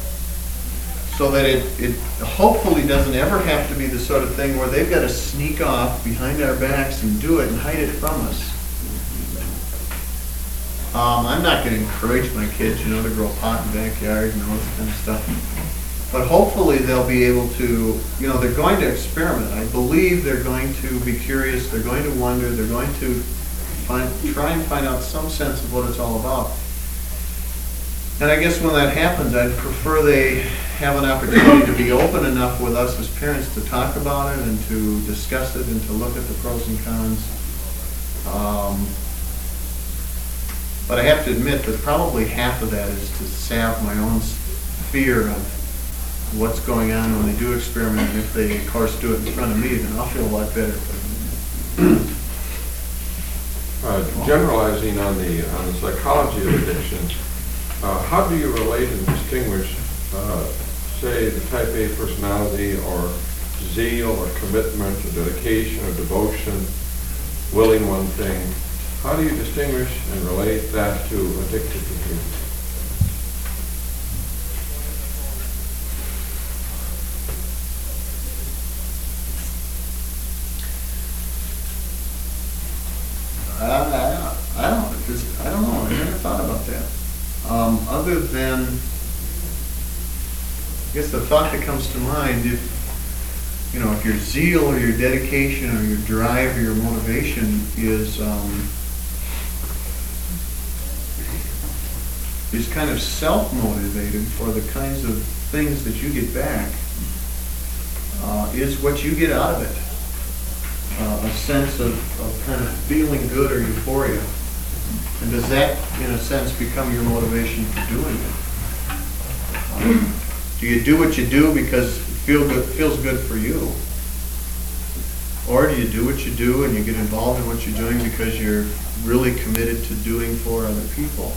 So that it, it hopefully doesn't ever have to be the sort of thing where they've got to sneak off behind our backs and do it and hide it from us. Um, I'm not going to encourage my kids, you know, to grow pot in the backyard and all this kind of stuff. But hopefully they'll be able to, you know, they're going to experiment. I believe they're going to be curious, they're going to wonder, they're going to find, try and find out some sense of what it's all about. And I guess when that happens, I'd prefer they have an opportunity to be open enough with us as parents to talk about it and to discuss it and to look at the pros and cons. Um, But I have to admit that probably half of that is to salve my own fear of what's going on when they do experiment. And if they, of course, do it in front of me, then I'll feel a lot better. Uh, generalizing on the on the psychology of addiction, uh, how do you relate and distinguish, uh, say, the type A personality, or zeal, or commitment, or dedication, or devotion, willing one thing? How do you distinguish and relate that to addictive behavior? I, I, I don't, just, I don't know. I never thought about that. Um, other than, I guess the thought that comes to mind, if you know, if your zeal or your dedication or your drive or your motivation is um, is kind of self-motivated for the kinds of things that you get back, uh, is what you get out of it. Uh, a sense of, of kind of feeling good or euphoria. And does that, in a sense, become your motivation for doing it? Um, do you do what you do because it feel good, feels good for you? Or do you do what you do and you get involved in what you're doing because you're really committed to doing for other people?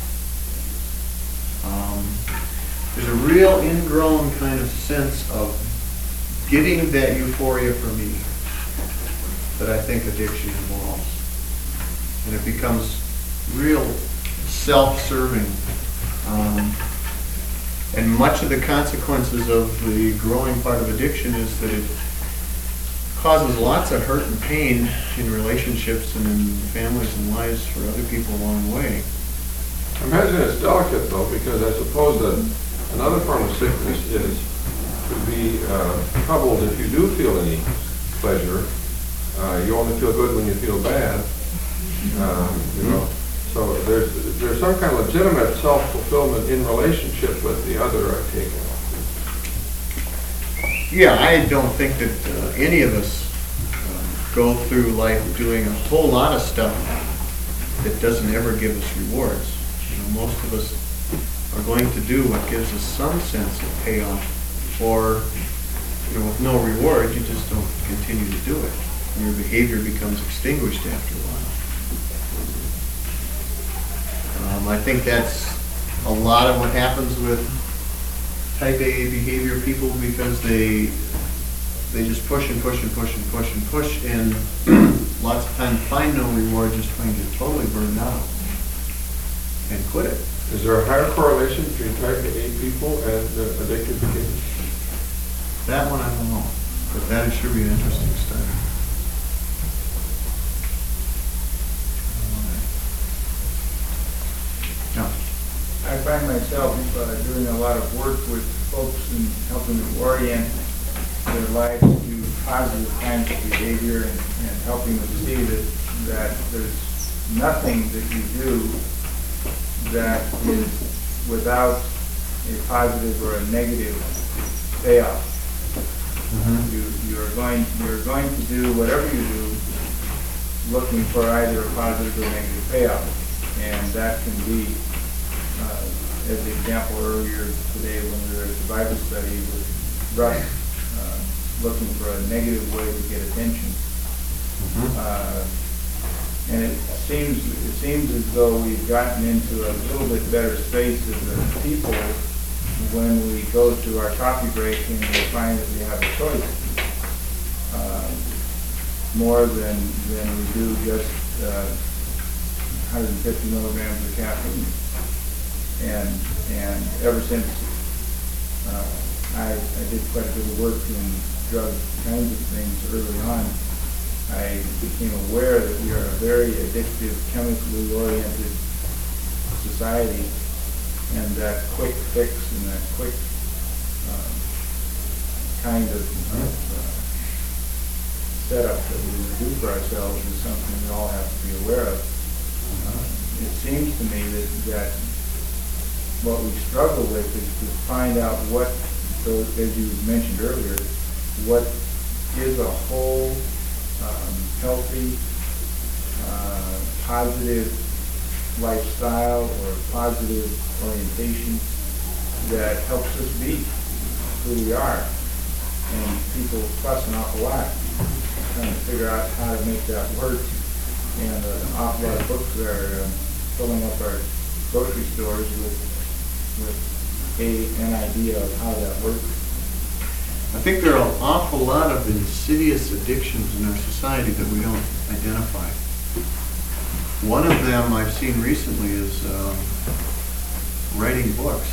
Um, there's a real ingrown kind of sense of getting that euphoria for me that I think addiction involves. And it becomes real self-serving. Um, and much of the consequences of the growing part of addiction is that it causes lots of hurt and pain in relationships and in families and lives for other people along the way. I imagine it's delicate, though, because I suppose that another form of sickness is to be uh, troubled if you do feel any pleasure. Uh, you only feel good when you feel bad. Uh, you know, so there's there's some kind of legitimate self-fulfillment in relationship with the other, I take it. Yeah, I don't think that uh, any of us uh, go through life doing a whole lot of stuff that doesn't ever give us rewards. You know, most of us are going to do what gives us some sense of payoff, or, you know, with no reward, you just don't continue to do it. Your behavior becomes extinguished after a while. Um, I think that's a lot of what happens with type A behavior people, because they they just push and push and push and push and push, and lots of times find no reward, just find get totally burned out and quit it. Is there a higher correlation between type A people and uh, addictive behavior? That one I don't know, but that should be an interesting study. No. I find myself uh, doing a lot of work with folks and helping them orient their lives to positive kinds of behavior, and, and helping them see that, that there's nothing that you do that is without a positive or a negative payoff. Mm-hmm. You, you're going, you're going to do whatever you do looking for either a positive or negative payoff. And that can be, uh, as the example earlier today when we were at the Bible study with Russ, uh, looking for a negative way to get attention. Mm-hmm. Uh, and it seems it seems as though we've gotten into a little bit better space as a people when we go to our coffee break and we find that we have a choice, uh, more than than we do just uh, one hundred fifty milligrams of caffeine. And and ever since uh, I, I did quite a bit of work in drug kinds of things early on, I became aware that we are a very addictive, chemically oriented society, and that quick fix and that quick um, kind of uh, setup that we do for ourselves is something we all have to be aware of. Uh, it seems to me that, that what we struggle with is to find out what, so as you mentioned earlier, what is a whole, um, healthy, uh, positive lifestyle or positive orientation that helps us be who we are. And people fuss an awful lot trying to figure out how to make that work. And uh, an awful lot of books are um, filling up our grocery stores with with a, an idea of how that works. I think there are an awful lot of insidious addictions in our society that we don't identify. One of them I've seen recently is uh, writing books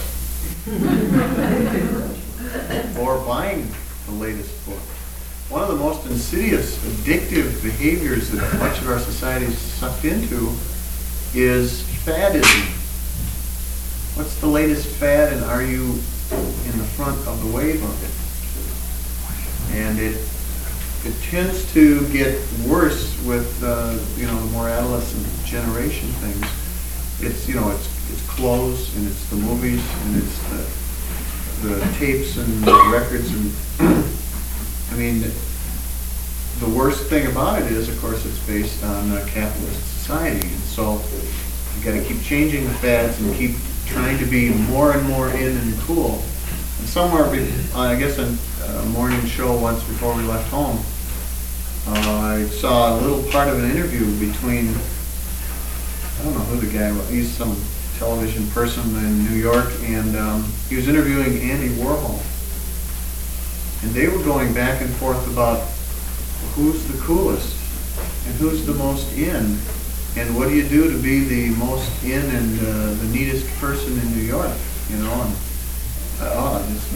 or buying the latest book. One of the most insidious, addictive behaviors that much of our society is sucked into is fadism. What's the latest fad, and are you in the front of the wave of it? And it it tends to get worse with uh, you know, the more adolescent generation things. It's you know it's it's clothes, and it's the movies, and it's the the tapes and the records, and I mean the worst thing about it is, of course, it's based on a capitalist society, and so you got to keep changing the fads and keep trying to be more and more in and cool. And somewhere, I guess, in a morning show once before we left home, uh, I saw a little part of an interview between, I don't know who the guy was, he's some television person in New York, and um, he was interviewing Andy Warhol. And they were going back and forth about who's the coolest and who's the most in. And what do you do to be the most in and uh, the neatest person in New York, you know? And uh, oh, I just,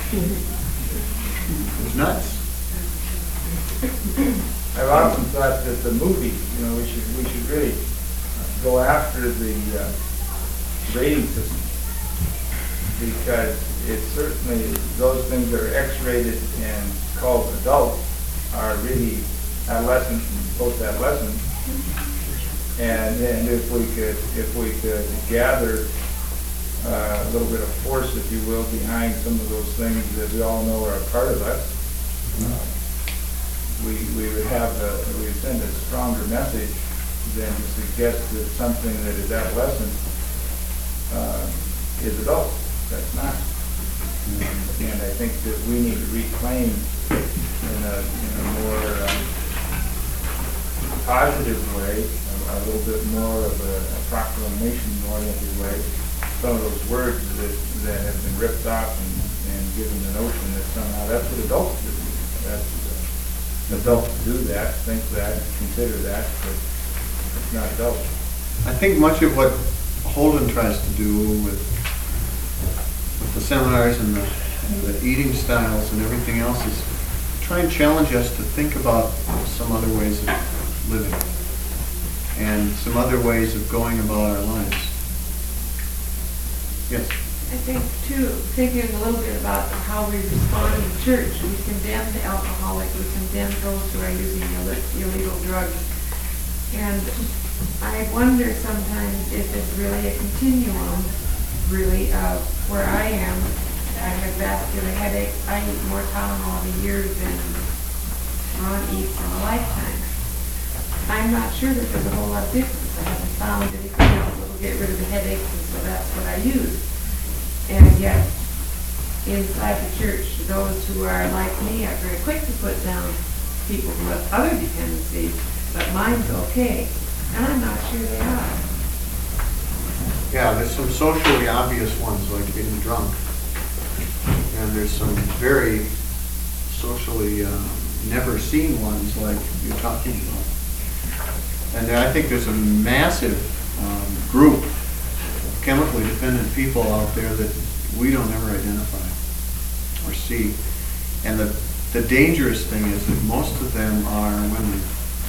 it was nuts. I've often thought that the movie, you know, we should we should really go after the uh, rating system, because it's certainly those things that are X-rated and called adult are really adolescent and post-adolescent. And, and if we could, if we could gather uh, a little bit of force, if you will, behind some of those things that we all know are a part of us, uh, we, we would have, a, we would send a stronger message than to suggest that something that is adolescent uh, is adult. That's not. And I think that we need to reclaim in a, in a more um, positive way, a, a little bit more of a, a proclamation-oriented way, some of those words that, that have been ripped off and, and given the notion that somehow that's what adults do. That's, uh, adults do that, think that, consider that, but it's not adults. I think much of what Holden tries to do with, with the seminars and the, and the eating styles and everything else is try and challenge us to think about some other ways of living and some other ways of going about our lives. Yes? I think too, thinking a little bit about how we respond in church. We condemn the alcoholic, we condemn those who are using illi- illegal drugs. And I wonder sometimes if it's really a continuum, really, of where I am. I have vascular headaches. I eat more Tylenol in a year than Ron eats in a lifetime. I'm not sure that there's a whole lot of difference. I haven't found anything else that will get rid of the headaches, and so that's what I use. And yet, inside the church, those who are like me are very quick to put down people who have other dependencies, but mine's okay. And I'm not sure they are. Yeah, there's some socially obvious ones, like getting drunk. And there's some very socially uh, never seen ones, like you're talking about. And there, I think there's a massive um, group of chemically dependent people out there that we don't ever identify or see. And the, the dangerous thing is that most of them are women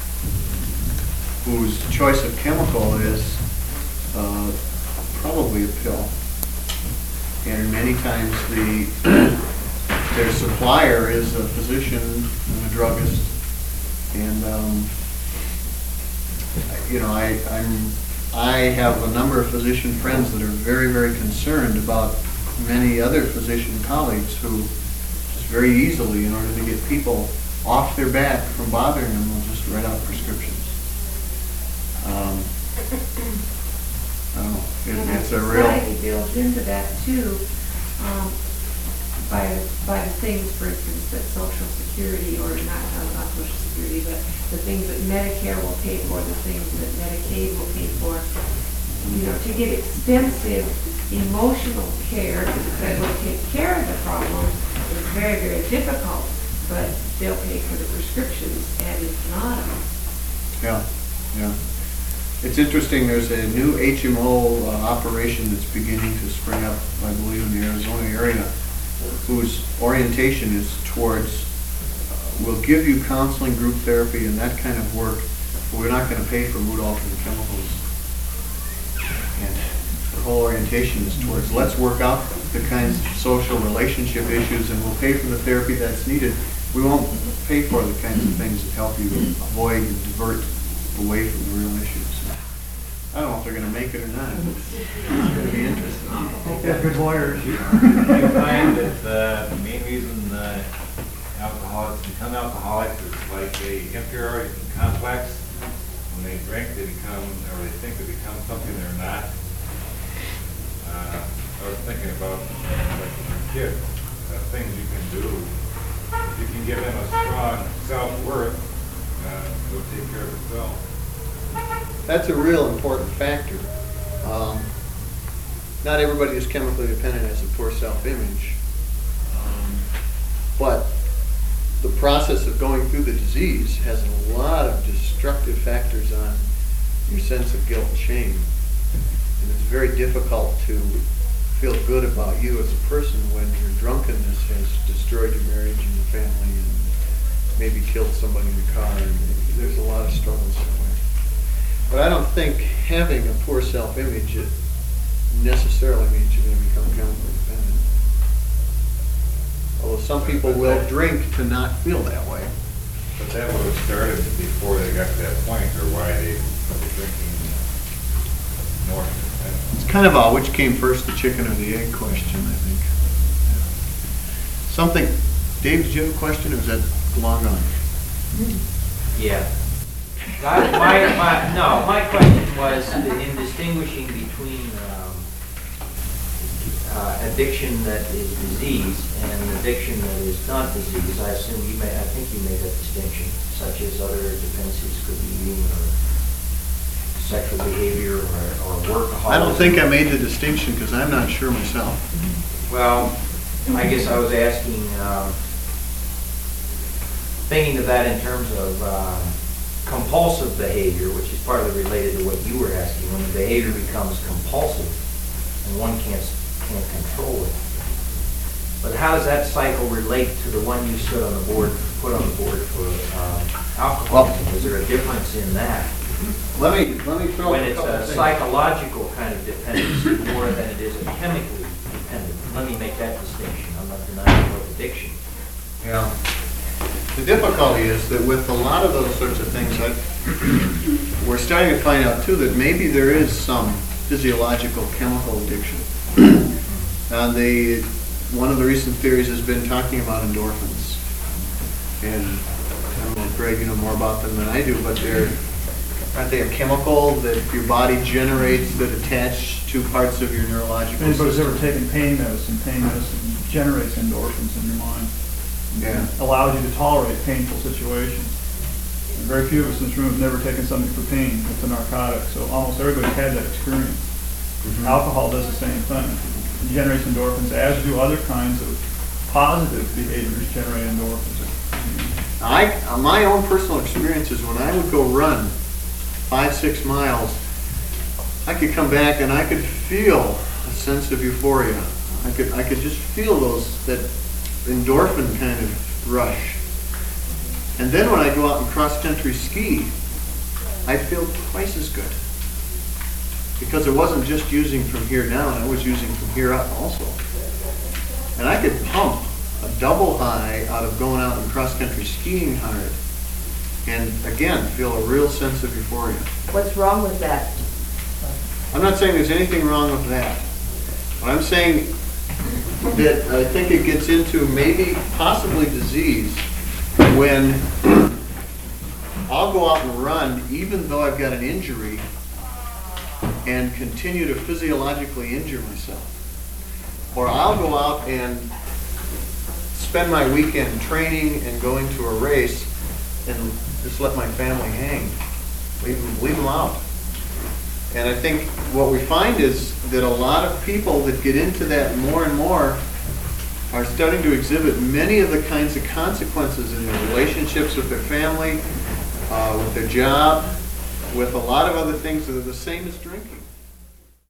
whose choice of chemical is uh, probably a pill. And many times the their supplier is a physician and a druggist. And um, you know, I I'm I have a number of physician friends that are very, very concerned about many other physician colleagues who just very easily, in order to get people off their back from bothering them, will just write out prescriptions. Um, I don't know. It, And it's a our real. society builds into that too, um, by, by the things, for instance, that Social Security, or not, not Social Security, but the things that Medicare will pay for, the things that Medicaid will pay for. You know, to get extensive emotional care that will take care of the problem is very, very difficult, but they'll pay for the prescriptions, and it's not. Yeah, yeah. It's interesting, there's a new H M O uh, operation that's beginning to spring up, I believe, in the Arizona area, whose orientation is towards, uh, we'll give you counseling, group therapy, and that kind of work, but we're not going to pay for mood-altering chemicals. And the whole orientation is towards, let's work out the kinds of social relationship issues, and we'll pay for the therapy that's needed. We won't pay for the kinds of things that help you avoid and divert away from the real issues. I don't know if they're going to make it or not. It's going to be interesting. Yeah, good lawyers. Do you find that uh, the main reason uh, alcoholics become alcoholics is like a inferiority complex? When they drink, they become, or they think they become something they're not. Uh, I was thinking about uh, like your kids, uh, things you can do. If you can give them a strong self-worth, uh, they'll take care of themselves. That's a real important factor. Um, not everybody who's chemically dependent has a poor self-image. Um, but the process of going through the disease has a lot of destructive factors on your sense of guilt and shame. And it's very difficult to feel good about you as a person when your drunkenness has destroyed your marriage and your family and maybe killed somebody in your car. And there's a lot of struggles that way. But I don't think having a poor self-image it necessarily means you're going to become chemically dependent. Although some people will drink to not feel that way. But that would have started before they got to that point, or why they were drinking north. It's kind of a which came first, the chicken or the egg question, I think. Something, Dave, did you have a question, or was that long gone? Yeah. I- My, my, no, my question was in distinguishing between um, uh, addiction that is disease and addiction that is not disease. I assume you may, I think you made that distinction, such as other defenses could be eating or sexual behavior or, or workaholism. I don't think I made the distinction, because I'm not sure myself. Well, I guess I was asking, um, thinking of that in terms of um, compulsive behavior, which is partly related to what you were asking, when the behavior becomes compulsive and one can't, can't control it. But how does that cycle relate to the one you stood on the board, put on the board for um, alcoholism? Is there a difference in that? Let me, let me throw When a it's couple a things. psychological kind of dependency more than it is a chemically dependent. Let me make that distinction. I'm not denying what addiction. Yeah. The difficulty is that with a lot of those sorts of things, I, we're starting to find out too that maybe there is some physiological chemical addiction. And the, one of the recent theories has been talking about endorphins. And I don't know, Greg, you know more about them than I do, but they're, aren't they a chemical that your body generates that attach to parts of your neurological If anybody's system? ever taken pain medicine, pain medicine generates endorphins in your mind. Yeah. It allows you to tolerate painful situations. And very few of us in this room have never taken something for pain. It's a narcotic, so almost everybody's had that experience. Mhm. Alcohol does the same thing. It generates endorphins, as do other kinds of positive behaviors generate endorphins. I, uh, my own personal experience is when I would go run five, six miles, I could come back and I could feel a sense of euphoria. I could, I could just feel those, that endorphin kind of rush. And then when I go out and cross-country ski, I feel twice as good. Because it wasn't just using from here down, I was using from here up also. And I could pump a double high out of going out and cross-country skiing hard. And again, feel a real sense of euphoria. What's wrong with that? I'm not saying there's anything wrong with that. What I'm saying that I think it gets into maybe possibly disease when I'll go out and run even though I've got an injury and continue to physiologically injure myself. Or I'll go out and spend my weekend training and going to a race and just let my family hang. Leave them, leave them out. And I think what we find is that a lot of people that get into that more and more are starting to exhibit many of the kinds of consequences in their relationships with their family, uh, with their job, with a lot of other things that are the same as drinking.